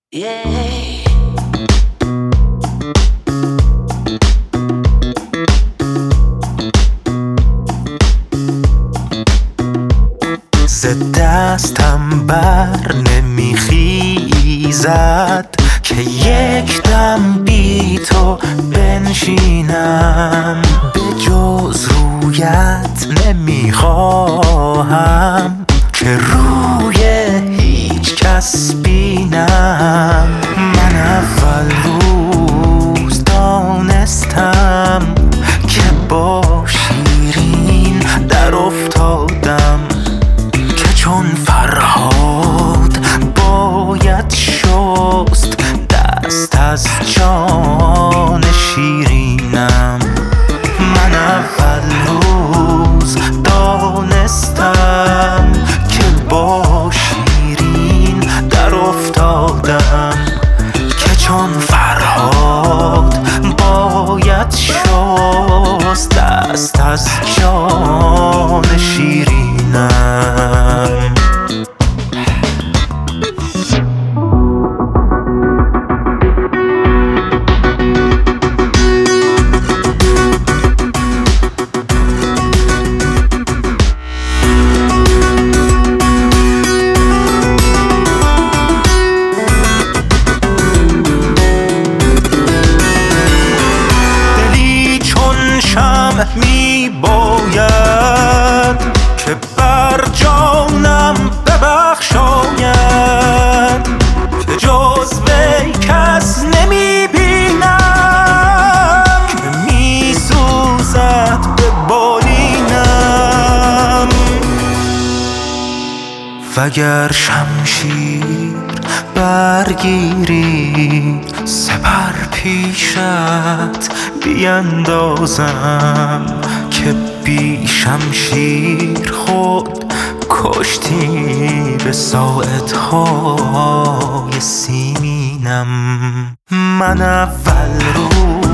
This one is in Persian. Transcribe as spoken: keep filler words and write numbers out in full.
Yeah. ز دستم بر نمیخیزد که یک دم بی تو بنشینم. به جز رویت نمیخواهم که روی هیچ کس بینم. من اول روز دانستم که با شیرین در افتادم، که چون فرهاد باید شست دست از جان شیرینم. من اول روز دانستم که با شیرین در افتادم، که چون فرهاد باید شست دست از جان شیرینم. می باید که بر جانم ببخشاید، که جز وی کس نمی بینم که می سوزد به بالینم. وگر شمشیر برگیری سپر پیشت بیندازم، که بی شمشیر خود کشتی به ساعدهای سیمینم. من اول رو